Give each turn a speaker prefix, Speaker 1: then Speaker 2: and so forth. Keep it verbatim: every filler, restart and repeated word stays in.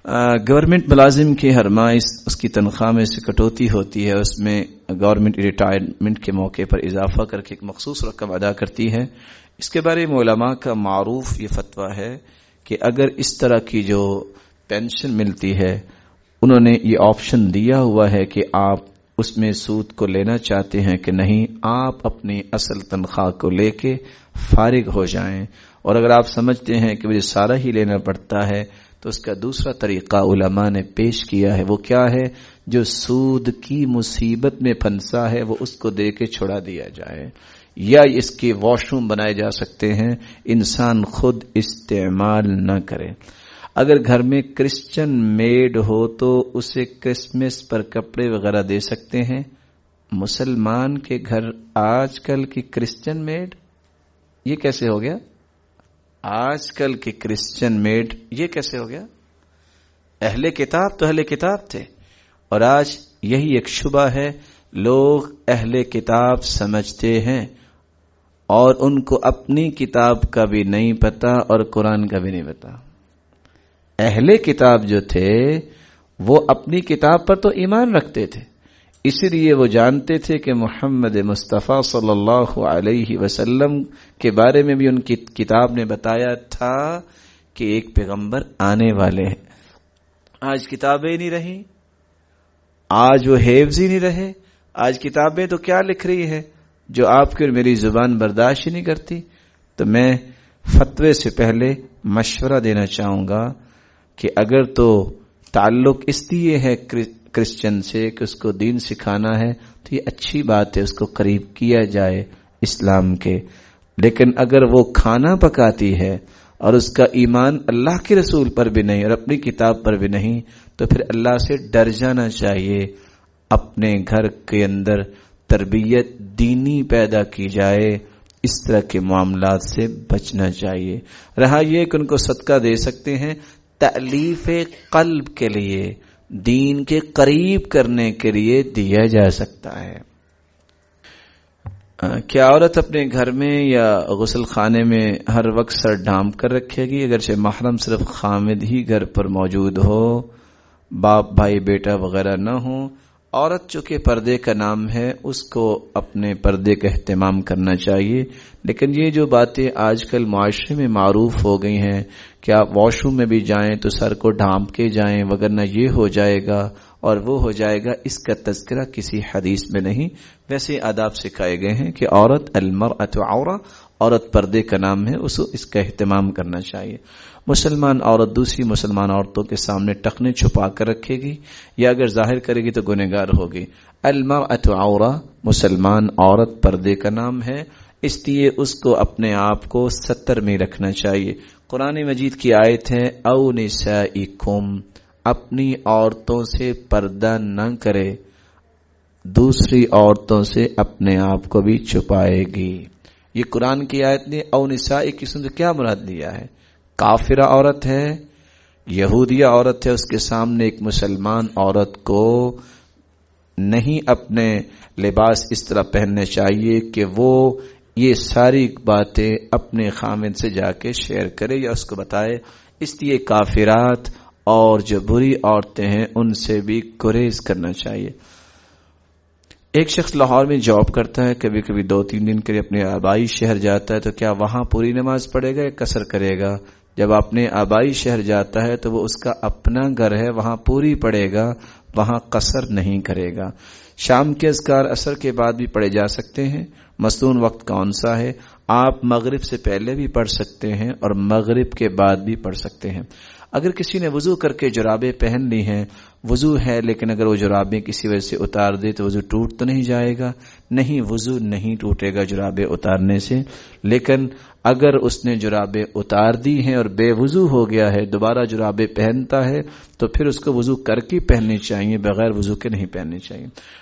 Speaker 1: Government ملازم کی ہر ماہ اس کی تنخواہ میں سے کٹوتی ہوتی ہے، اس میں گورنمنٹ ریٹائرمنٹ کے موقع پر اضافہ کر کے ایک مخصوص رقم ادا کرتی ہے۔ اس کے بارے میں علماء کا معروف یہ فتویٰ ہے کہ اگر اس طرح کی جو پینشن ملتی ہے، انہوں نے یہ آپشن دیا ہوا ہے کہ آپ اس میں سود کو لینا چاہتے ہیں کہ نہیں، آپ اپنی اصل تنخواہ کو لے کے فارغ ہو جائیں، اور اگر آپ سمجھتے ہیں کہ مجھے سارا ہی لینا پڑتا ہے تو اس کا دوسرا طریقہ علماء نے پیش کیا ہے۔ وہ کیا ہے؟ جو سود کی مصیبت میں پھنسا ہے وہ اس کو دے کے چھڑا دیا جائے، یا اس کے واش روم بنائے جا سکتے ہیں، انسان خود استعمال نہ کرے۔ اگر گھر میں کرسچن میڈ ہو تو اسے کرسمس پر کپڑے وغیرہ دے سکتے ہیں۔ مسلمان کے گھر آج کل کی کرسچن میڈ، یہ کیسے ہو گیا؟ آج کل کے کرسچن میڈ یہ کیسے ہو گیا؟ اہل کتاب تو اہل کتاب تھے، اور آج یہی ایک شبہ ہے، لوگ اہل کتاب سمجھتے ہیں اور ان کو اپنی کتاب کا بھی نہیں پتا اور قرآن کا بھی نہیں پتا۔ اہل کتاب جو تھے وہ اپنی کتاب پر تو ایمان رکھتے تھے، اسی لیے وہ جانتے تھے کہ محمد مصطفیٰ صلی اللہ علیہ وسلم کے بارے میں بھی ان کی کتاب نے بتایا تھا کہ ایک پیغمبر آنے والے ہیں۔ آج کتابیں نہیں رہی، آج وہ حفظ ہی نہیں رہے، آج کتابیں تو کیا لکھ رہی ہے جو آپ کی اور میری زبان برداشت ہی نہیں کرتی۔ تو میں فتوے سے پہلے مشورہ دینا چاہوں گا کہ اگر تو تعلق اس لیے ہے کرسچن سے کہ اس کو دین سکھانا ہے تو یہ اچھی بات ہے، اس کو قریب کیا جائے اسلام کے، لیکن اگر وہ کھانا پکاتی ہے اور اس کا ایمان اللہ کے رسول پر بھی نہیں اور اپنی کتاب پر بھی نہیں، تو پھر اللہ سے ڈر جانا چاہیے، اپنے گھر کے اندر تربیت دینی پیدا کی جائے، اس طرح کے معاملات سے بچنا چاہیے۔ رہا یہ کہ ان کو صدقہ دے سکتے ہیں، تألیف قلب کے لیے، دین کے قریب کرنے کے لیے دیا جا سکتا ہے۔ کیا عورت اپنے گھر میں یا غسل خانے میں ہر وقت سر ڈھانپ کر رکھے گی اگرچہ محرم صرف خامد ہی گھر پر موجود ہو، باپ بھائی بیٹا وغیرہ نہ ہو؟ عورت چونکہ پردے کا نام ہے، اس کو اپنے پردے کا اہتمام کرنا چاہیے، لیکن یہ جو باتیں آج کل معاشرے میں معروف ہو گئی ہیں کہ آپ واش روم میں بھی جائیں تو سر کو ڈھانپ کے جائیں وگرنہ یہ ہو جائے گا اور وہ ہو جائے گا، اس کا تذکرہ کسی حدیث میں نہیں۔ ویسے آداب سکھائے گئے ہیں کہ عورت المرأۃ عورہ، عورت پردے کا نام ہے، اس اس کا اہتمام کرنا چاہیے۔ مسلمان عورت دوسری مسلمان عورتوں کے سامنے ٹخنے چھپا کر رکھے گی یا اگر ظاہر کرے گی تو گنہگار ہوگی۔ المرأۃ عورہ، مسلمان عورت پردے کا نام ہے، اس لیے اس کو اپنے آپ کو ستر میں رکھنا چاہیے۔ قرآن مجید کی آیت ہے او نسائکم، اپنی عورتوں سے پردہ نہ کرے، دوسری عورتوں سے اپنے آپ کو بھی چھپائے گی۔ یہ قرآن کی آیت نے او نسائی کی سن کیا مراد لیا ہے؟ کافرہ عورت ہے، یہودیہ عورت ہے، اس کے سامنے ایک مسلمان عورت کو نہیں اپنے لباس اس طرح پہننے چاہیے کہ وہ یہ ساری باتیں اپنے خامد سے جا کے شیئر کرے یا اس کو بتائے، اس لیے کافرات اور جو بری عورتیں ہیں ان سے بھی گریز کرنا چاہیے۔ ایک شخص لاہور میں جاب کرتا ہے، کبھی کبھی دو تین دن کے لیے اپنے آبائی شہر جاتا ہے، تو کیا وہاں پوری نماز پڑھے گا یا قصر کرے گا؟ جب اپنے آبائی شہر جاتا ہے تو وہ اس کا اپنا گھر ہے، وہاں پوری پڑھے گا، وہاں قصر نہیں کرے گا۔ شام کے اذکار عصر کے بعد بھی پڑھے جا سکتے ہیں۔ مصنون وقت کون سا ہے؟ آپ مغرب سے پہلے بھی پڑھ سکتے ہیں اور مغرب کے بعد بھی پڑھ سکتے ہیں۔ اگر کسی نے وضو کر کے جرابیں پہن لی ہیں، وضو ہے لیکن اگر وہ جرابیں کسی وجہ سے اتار دے تو وضو ٹوٹ تو نہیں جائے گا؟ نہیں، وضو نہیں ٹوٹے گا جرابیں اتارنے سے، لیکن اگر اس نے جرابیں اتار دی ہیں اور بے وضو ہو گیا ہے، دوبارہ جرابیں پہنتا ہے تو پھر اس کو وضو کر کے پہننی چاہیے، بغیر وضو کے نہیں پہننی چاہیے۔